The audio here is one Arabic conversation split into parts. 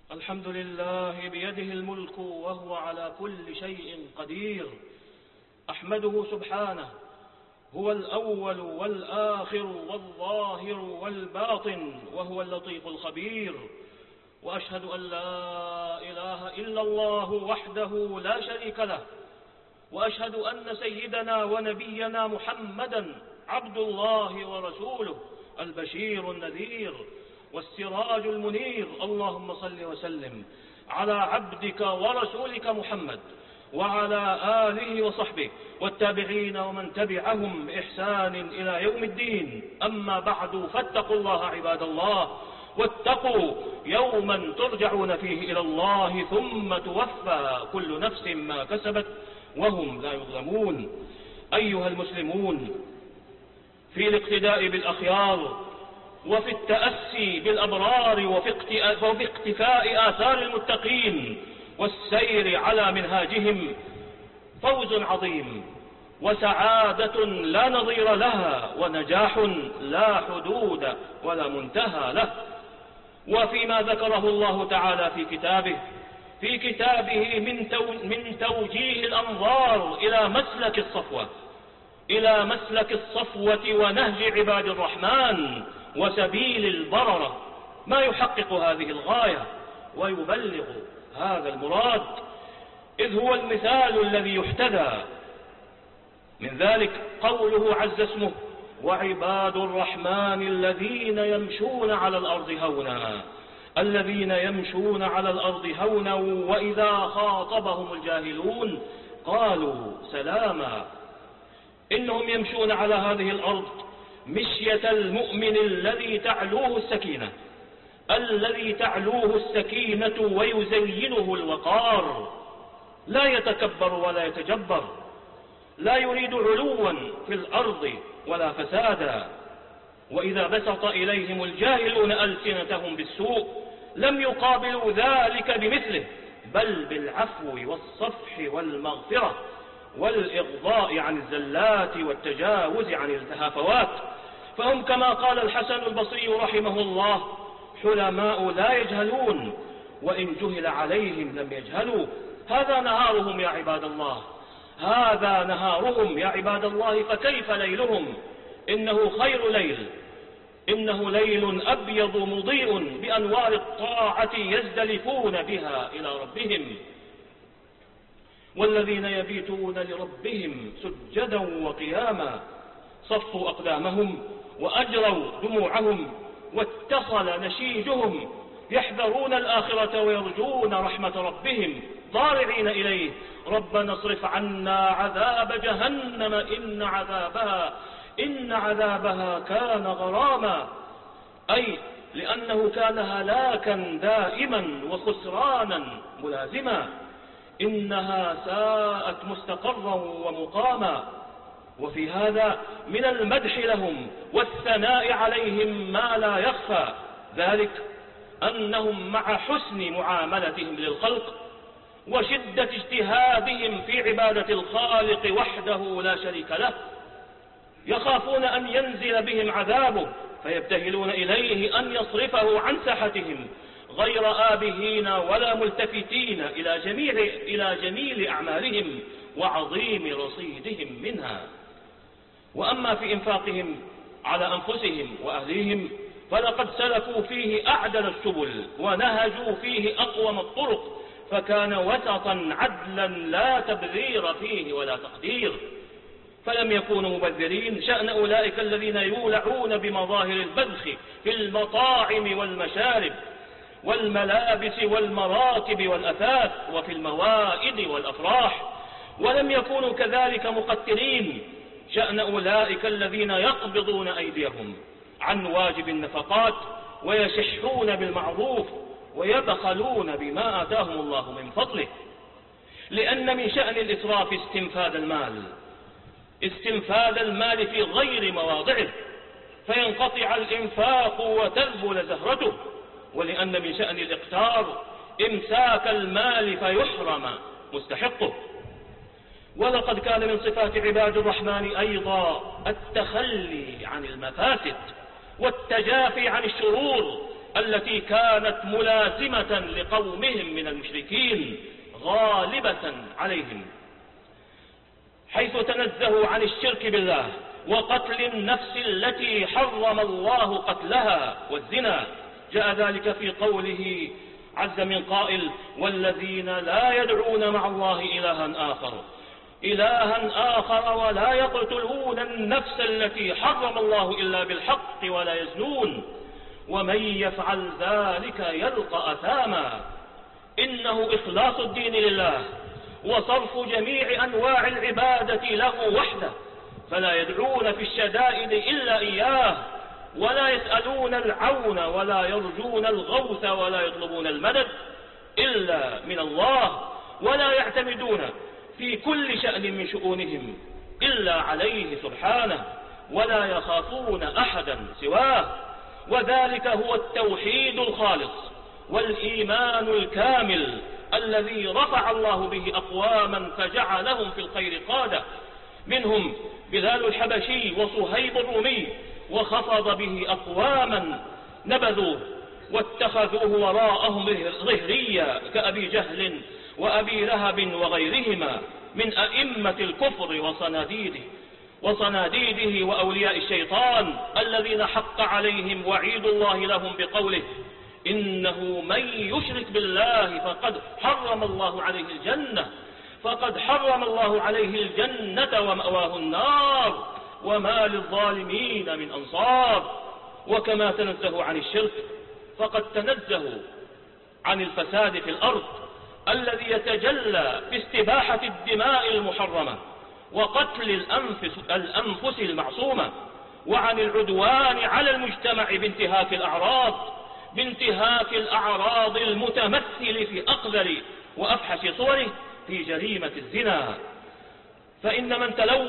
الحمد لله بيده الملك وهو على كل شيء قدير. أحمده سبحانه، هو الأول والآخر والظاهر والباطن، وهو اللطيف الخبير. وأشهد أن لا إله إلا الله وحده لا شريك له، وأشهد أن سيدنا ونبينا محمدا عبد الله ورسوله، البشير النذير والسراج المنير. اللهم صل وسلم على عبدك ورسولك محمد وعلى آله وصحبه والتابعين ومن تبعهم بإحسان إلى يوم الدين. أما بعد، فاتقوا الله عباد الله، واتقوا يوما ترجعون فيه إلى الله ثم توفى كل نفس ما كسبت وهم لا يظلمون. أيها المسلمون، في الاقتداء بالأخيار وفي التأسي بالأبرار وفي اقتفاء آثار المتقين والسير على منهاجهم فوز عظيم وسعادة لا نظير لها ونجاح لا حدود ولا منتهى له. وفيما ذكره الله تعالى في كتابه من توجيه الأنظار إلى مسلك الصفوة ونهج عباد الرحمن وسبيل البررة، ما يحقق هذه الغاية ويبلغ هذا المراد، إذ هو المثال الذي يحتذى. من ذلك قوله عز اسمه: وعباد الرحمن الذين يمشون على الأرض هونا وإذا خاطبهم الجاهلون قالوا سلاما. إنهم يمشون على هذه الأرض مشية المؤمن الذي تعلوه السكينة ويزينه الوقار، لا يتكبر ولا يتجبر، لا يريد علوا في الأرض ولا فسادا. وإذا بسط إليهم الجاهلون ألسنتهم بالسوء لم يقابلوا ذلك بمثله، بل بالعفو والصفح والمغفرة والإغضاء عن الزلات والتجاوز عن التهافوات. فهم كما قال الحسن البصري رحمه الله: حلماء لا يجهلون، وإن جهل عليهم لم يجهلوا. هذا نهارهم يا عباد الله، فكيف ليلهم؟ إنه خير ليل، إنه ليل أبيض مضيء بأنوار الطاعة يزدلفون بها إلى ربهم. والذين يبيتون لربهم سجدا وقياما صفوا أقدامهم وأجروا دموعهم واتصل نشيجهم، يحذرون الآخرة ويرجون رحمة ربهم ضارعين إليه: ربنا اصرف عنا عذاب جهنم إن عذابها كان غراما. أي لأنه كان هلاكا دائما وخسرانا ملازما، إنها ساءت مستقرا ومقاما. وفي هذا من المدح لهم والثناء عليهم ما لا يخفى، ذلك أنهم مع حسن معاملتهم للخلق وشدة اجتهادهم في عبادة الخالق وحده لا شريك له يخافون أن ينزل بهم عذابه، فيبتهلون إليه أن يصرفه عن ساحتهم غير آبهين ولا ملتفتين إلى جميل أعمالهم وعظيم رصيدهم منها. وأما في إنفاقهم على أنفسهم وأهليهم فلقد سلكوا فيه أعدل السبل ونهجوا فيه أقوم الطرق، فكان وسطا عدلا لا تبذير فيه ولا تقدير. فلم يكونوا مبذرين، شأن أولئك الذين يولعون بمظاهر البذخ في المطاعم والمشارب والملابس والمراكب والأثاث وفي الموائد والأفراح. ولم يكونوا كذلك مقترين، شأن أولئك الذين يقبضون أيديهم عن واجب النفقات ويشحون بالمعروف ويبخلون بما آتاهم الله من فضله. لأن من شأن الإسراف استنفاذ المال في غير مواضعه فينقطع الإنفاق وتذبل زهرته، ولأن من شأن الإقتار إمساك المال فيحرم مستحقه. ولقد كان من صفات عباد الرحمن أيضا التخلي عن المفاسد والتجافي عن الشرور، التي كانت ملازمة لقومهم من المشركين غالبة عليهم، حيث تنزهوا عن الشرك بالله وقتل النفس التي حرم الله قتلها والزنا. جاء ذلك في قوله عز من قائل: والذين لا يدعون مع الله إلها آخر ولا يقتلون النفس التي حرم الله إلا بالحق ولا يزنون ومن يفعل ذلك يلقى أثاما. إنه إخلاص الدين لله وصرف جميع أنواع العبادة له وحده، فلا يدعون في الشدائد إلا إياه، ولا يسألون العون ولا يرجون الغوث ولا يطلبون المدد إلا من الله، ولا يعتمدون في كل شأن من شؤونهم إلا عليه سبحانه، ولا يخافون أحدا سواه. وذلك هو التوحيد الخالص والإيمان الكامل الذي رفع الله به أقواما فجعلهم في الخير قادة، منهم بلال الحبشي وصهيب الرومي، وخفض به أقواما نبذوه واتخذوه وراءهم ظهريا كأبي جهل وأبي لهب وغيرهما من أئمة الكفر وصناديده وأولياء الشيطان الذين حق عليهم وعيد الله لهم بقوله: إنه من يشرك بالله فقد حرم الله عليه الجنة ومأواه النار وما للظالمين من أنصار. وكما تنزهوا عن الشرك فقد تنزهوا عن الفساد في الأرض الذي يتجلى باستباحة الدماء المحرمة وقتل الأنفس المعصومة، وعن العدوان على المجتمع بانتهاك الأعراض المتمثل في أقذر وأفحش صوره في جريمة الزنا. فإن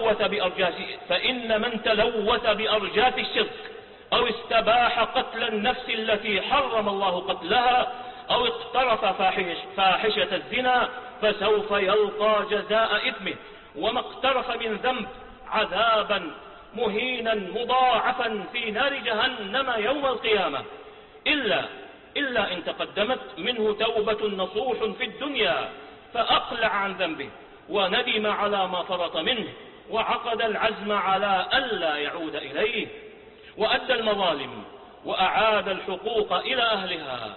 من تلوث بأرجاف الشرك أو استباح قتل النفس التي حرم الله قتلها أو اقترف فاحشة الزنا فسوف يلقى جزاء إثمه وما اقترف من ذنب عذابا مهينا مضاعفا في نار جهنم يوم القيامة، إلا إن تقدمت منه توبة نصوح في الدنيا فأقلع عن ذنبه وندم على ما فرط منه وعقد العزم على ألا يعود إليه، وأدى المظالم وأعاد الحقوق إلى أهلها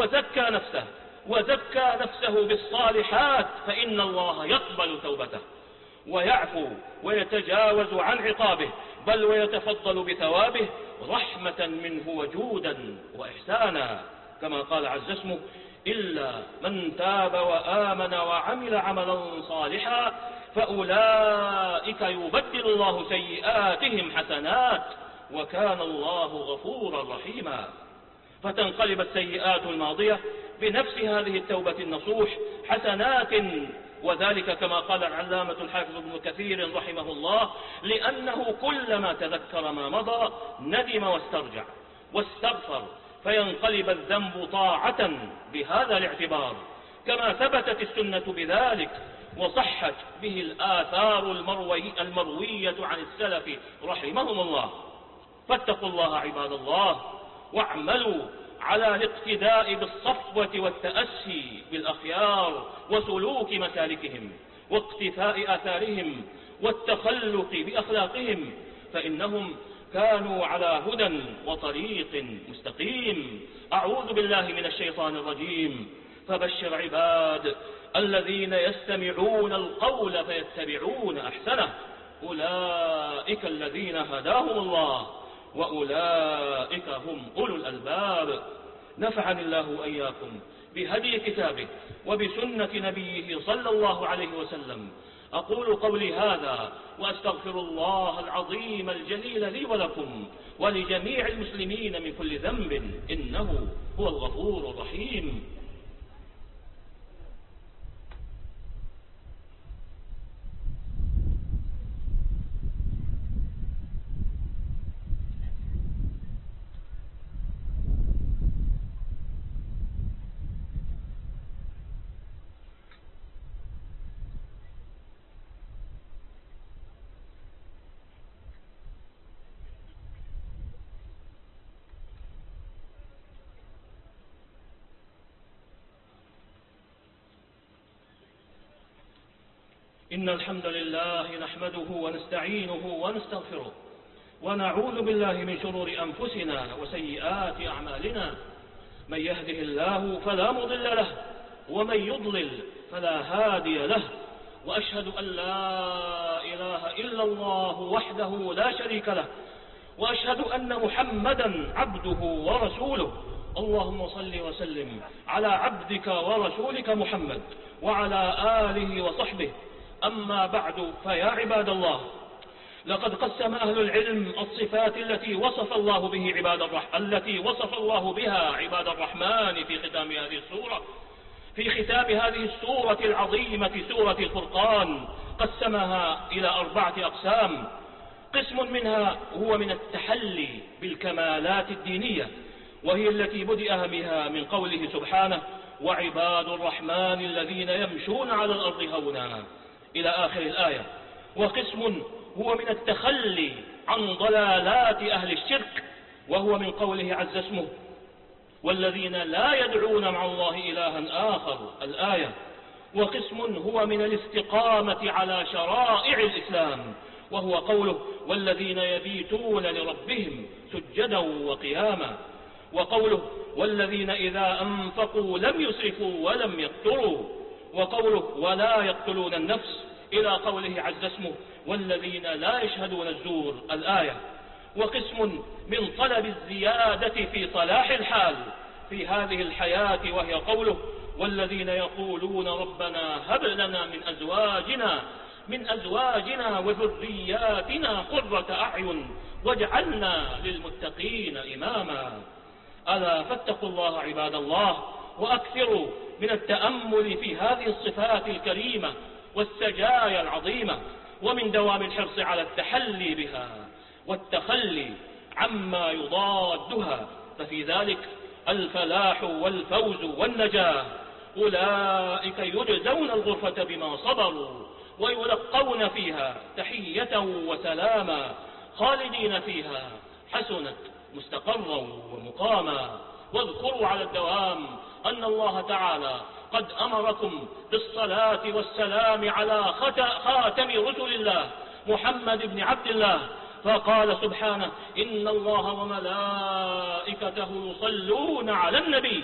وزكى نفسه بالصالحات، فإن الله يقبل توبته ويعفو ويتجاوز عن عقابه، بل ويتفضل بثوابه رحمة منه وجودا وإحسانا، كما قال عز اسمه: إلا من تاب وآمن وعمل عملا صالحا فأولئك يبدل الله سيئاتهم حسنات وكان الله غفورا رحيما. فتنقلب السيئات الماضية بنفس هذه التوبة النصوح حسنات، وذلك كما قال العلامة الحافظ ابن كثير رحمه الله: لأنه كلما تذكر ما مضى ندم واسترجع واستغفر فينقلب الذنب طاعة بهذا الاعتبار، كما ثبتت السنة بذلك وصحت به الآثار المروية عن السلف رحمهم الله. فاتقوا الله عباد الله واعملوا على الاقتداء بالصفوة والتأسي بالأخيار وسلوك مسالكهم واقتفاء آثارهم والتخلق بأخلاقهم، فإنهم كانوا على هدى وطريق مستقيم. أعوذ بالله من الشيطان الرجيم. فبشر عباد الذين يستمعون القول فيتبعون أحسنه أولئك الذين هداهم الله وأولئك هم أولو الألباب. نفعني الله إياكم بهدي كتابه وبسنة نبيه صلى الله عليه وسلم. أقول قولي هذا وأستغفر الله العظيم الجليل لي ولكم ولجميع المسلمين من كل ذنب إنه هو الغفور الرحيم. إن الحمد لله نحمده ونستعينه ونستغفره ونعوذ بالله من شرور أنفسنا وسيئات أعمالنا. من يهده الله فلا مضل له ومن يضلل فلا هادي له، وأشهد أن لا إله إلا الله وحده لا شريك له، وأشهد أن محمدا عبده ورسوله. اللهم صل وسلم على عبدك ورسولك محمد وعلى آله وصحبه. أما بعد، فيا عباد الله، لقد قسم أهل العلم الصفات التي وصف الله بها عباد الرحمن في ختام هذه السورة العظيمة، سورة الفرقان، قسمها إلى 4 أقسام. قسم منها هو من التحلي بالكمالات الدينية، وهي التي بدأ بها من قوله سبحانه: وعباد الرحمن الذين يمشون على الأرض هونا، إلى آخر الآية. وقسم هو من التخلي عن ضلالات أهل الشرك، وهو من قوله عز اسمه: والذين لا يدعون مع الله إلها آخر، الآية. وقسم هو من الاستقامة على شرائع الإسلام، وهو قوله: والذين يبيتون لربهم سجدا وقياما. وقوله: والذين إذا أنفقوا لم يسرفوا ولم يقتروا. وقوله: ولا يقتلون النفس، إلى قوله عز اسمه: والذين لا يشهدون الزور، الآية. وقسم من طلب الزيادة في صلاح الحال في هذه الحياة، وهي قوله: والذين يقولون ربنا هب لنا من أزواجنا وذرياتنا قرة أعين واجعلنا للمتقين إماما. ألا فاتقوا الله عباد الله، وأكثروا من التأمل في هذه الصفات الكريمة والسجايا العظيمة، ومن دوام الحرص على التحلي بها والتخلي عما يضادها، ففي ذلك الفلاح والفوز والنجاة. أولئك يجزون الغرفة بما صبروا ويلقون فيها تحية وسلاما خالدين فيها حسنت مستقرا ومقاما. واذكروا على الدوام أن الله تعالى قد أمركم بالصلاة والسلام على خاتم رسل الله محمد بن عبد الله، فقال سبحانه: إن الله وملائكته يصلون على النبي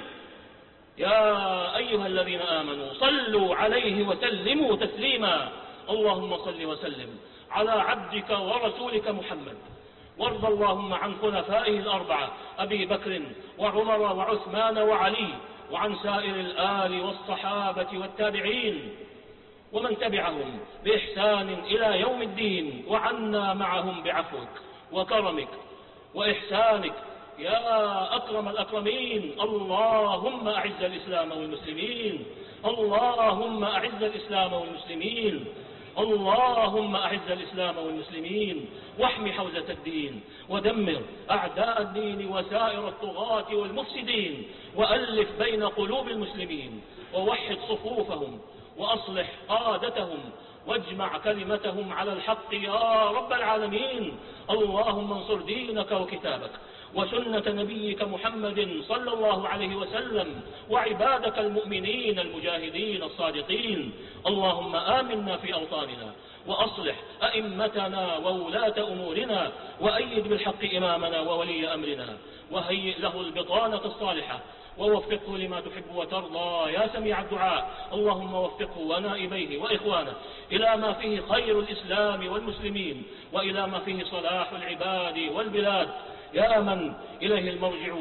يا أيها الذين آمنوا صلوا عليه وسلموا تسليما. اللهم صل وسلم على عبدك ورسولك محمد. وارض اللهم عن خلفائه 4 أبي بكر وعمر وعثمان وعلي، وعن سائر الآل والصحابة والتابعين ومن تبعهم بإحسان إلى يوم الدين، وعنا معهم بعفوك وكرمك وإحسانك يا أكرم الأكرمين. اللهم أعز الإسلام والمسلمين، اللهم أعز الإسلام والمسلمين، اللهم أعز الإسلام والمسلمين، واحم حوزة الدين، ودمر أعداء الدين وسائر الطغاة والمفسدين، وألف بين قلوب المسلمين، ووحد صفوفهم، وأصلح قادتهم، واجمع كلمتهم على الحق يا رب العالمين. اللهم انصر دينك وكتابك وسنة نبيك محمد صلى الله عليه وسلم، وعبادك المؤمنين المجاهدين الصادقين. اللهم آمنا في أوطاننا، وأصلح أئمتنا وولاة أمورنا، وأيد بالحق إمامنا وولي أمرنا، وهيئ له البطانة الصالحة، ووفقه لما تحب وترضى يا سميع الدعاء. اللهم وفقه ونائبيه وإخوانه إلى ما فيه خير الإسلام والمسلمين، وإلى ما فيه صلاح العباد والبلاد، يا من إليه المرجع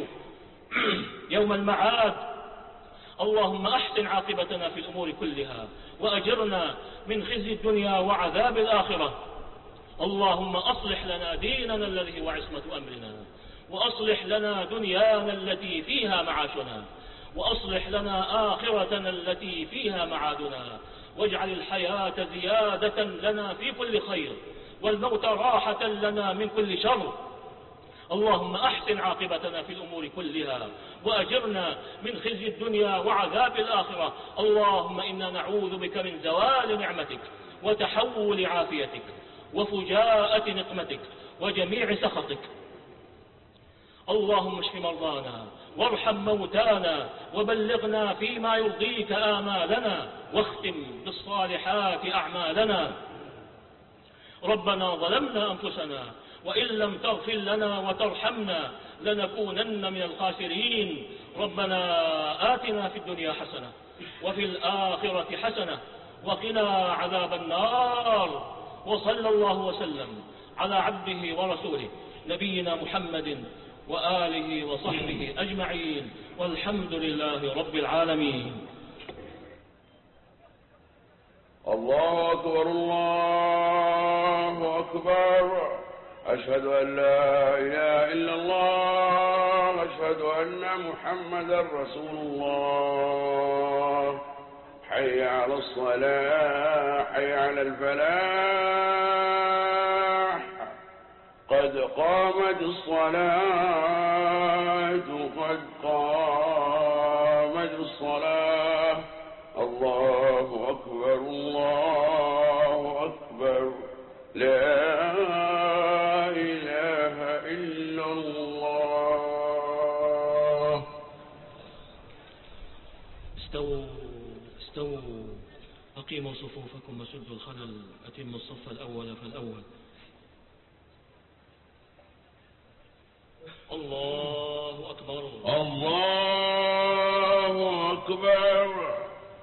يوم المعاد. اللهم أحسن عاقبتنا في الأمور كلها، وأجرنا من خزي الدنيا وعذاب الآخرة. اللهم أصلح لنا ديننا الذي هو عصمة أمرنا، وأصلح لنا دنيانا التي فيها معاشنا، وأصلح لنا آخرتنا التي فيها معادنا، واجعل الحياة زيادة لنا في كل خير، والموت راحة لنا من كل شر. اللهم أحسن عاقبتنا في الأمور كلها، وأجرنا من خزي الدنيا وعذاب الآخرة. اللهم إنا نعوذ بك من زوال نعمتك، وتحول عافيتك، وفجاءة نقمتك، وجميع سخطك. اللهم اشف مرضانا وارحم موتانا وبلغنا فيما يرضيك آمالنا واختم بالصالحات أعمالنا. ربنا ظلمنا أنفسنا وإن لم تغفر لنا وترحمنا لنكونن من الخاسرين. ربنا آتنا في الدنيا حسنة وفي الآخرة حسنة وقنا عذاب النار. وصلى الله وسلم على عبده ورسوله نبينا محمد وآله وصحبه أجمعين، والحمد لله رب العالمين. الله أكبر الله أكبر، أشهد أن لا إله إلا الله، أشهد أن محمدا رسول الله. حي على الصلاة، حي على الفلاح، قد قامت الصلاة، قد قامت الصلاة. الله أكبر الله أكبر، لا إله إلا الله. استووا أقيموا صفوفكم وسدوا الخلل، أتموا الصف الأول فالأول. الله أكبر الله أكبر.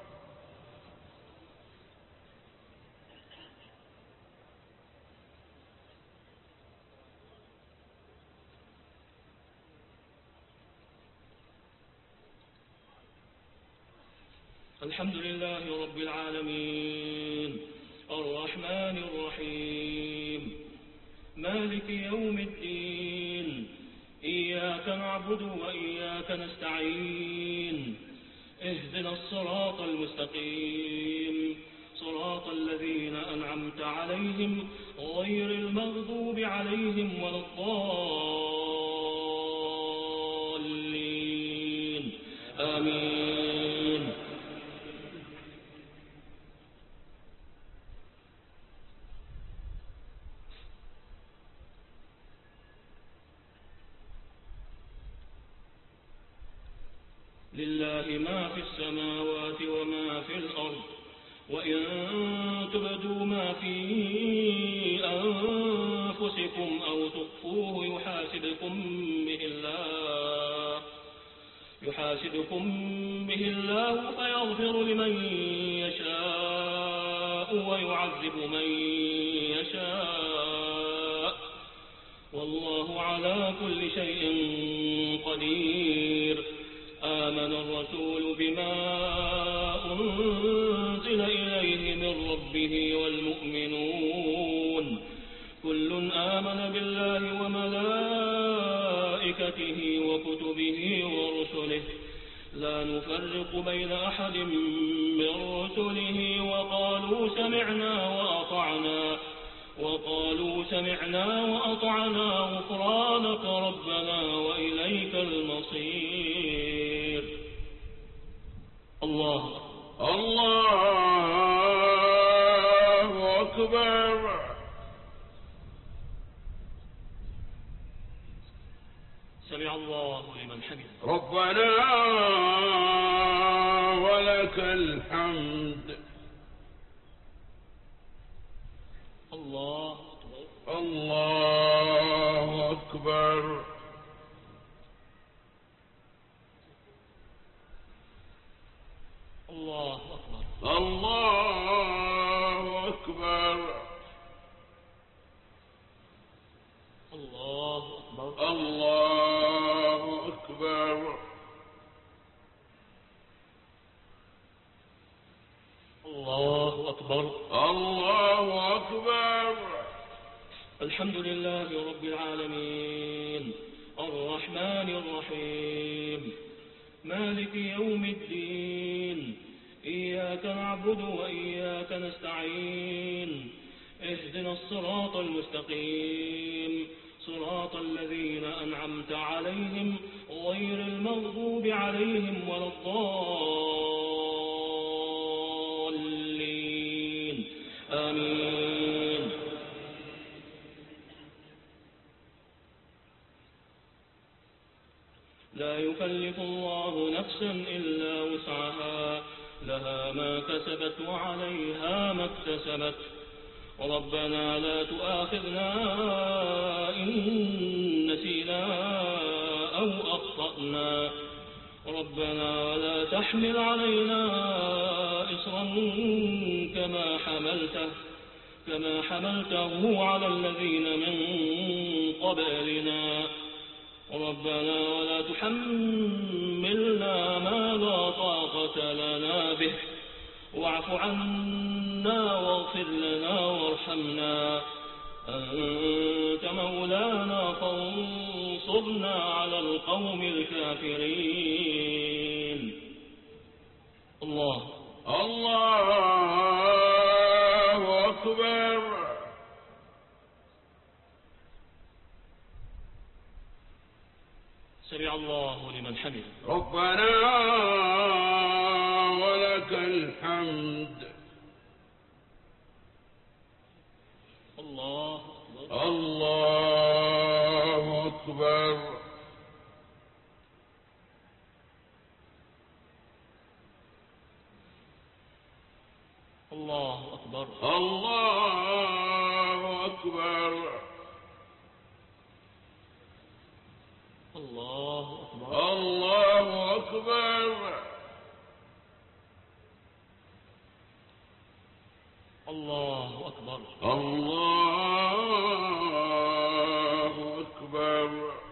الحمد لله رب العالمين الرحمن الرحيم مالك يوم الدين، إياك نعبد وإياك نستعين، اهدنا الصراط المستقيم، صراط الذين أنعمت عليهم غير المغضوب عليهم ولا الضالين، آمين. لله ما في السماوات وما في الأرض، وإن تبدوا ما في أنفسكم أو تخفوه يحاسبكم به الله فيغفر لمن يشاء ويعذب من يشاء، والله على كل شيء قدير. آمن الرسول بما أنزل إليه من ربه والمؤمنون كل آمن بالله وملائكته وكتبه ورسله لا نفرق بين أحد من رسله وقالوا سمعنا وأطعنا غفرانك ربنا وإليك المصير. الله أكبر. سمع الله لمن حمده. ربنا ولك الحمد. الله أكبر. الله أكبر. الله أكبر. الله أكبر. الله أكبر. الله أكبر. الله أكبر. الحمد لله رب العالمين الرحمن الرحيم مالك يوم الدين، إياك نعبد وإياك نستعين، اهدنا الصراط المستقيم، صراط الذين أنعمت عليهم غير المغضوب عليهم ولا الضالين، آمين. لا يكلف الله نفسا إلا وسعها لها ما كسبت وعليها ما اكتسبت ربنا لا تؤاخذنا إن نسينا أو أخطأنا ربنا لا تحمل علينا إصرا كما حملته على الذين من قبلنا ربنا ولا تحملنا ما لا طاقة لنا به واعف عنا واغفر لنا وارحمنا أنت مولانا فانصرنا على القوم الكافرين. الله أكبر. سمع الله لمن حمده. ربنا ولك الحمد. الله أكبر. الله أكبر. الله أكبر. الله أكبر. الله أكبر. الله أكبر. الله أكبر.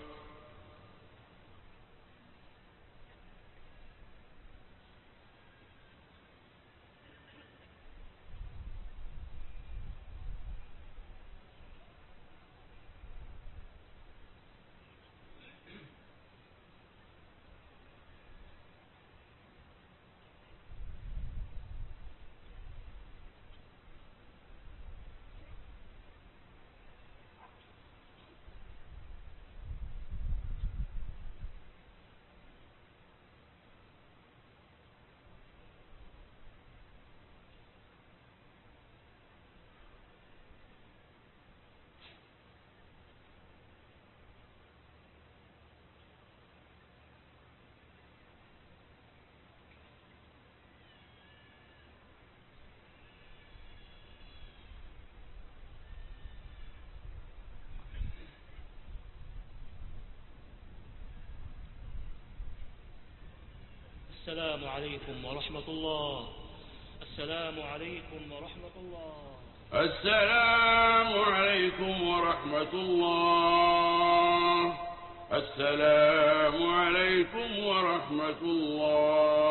السلام عليكم ورحمة الله. السلام عليكم ورحمة الله. السلام عليكم ورحمة الله. السلام عليكم ورحمة الله.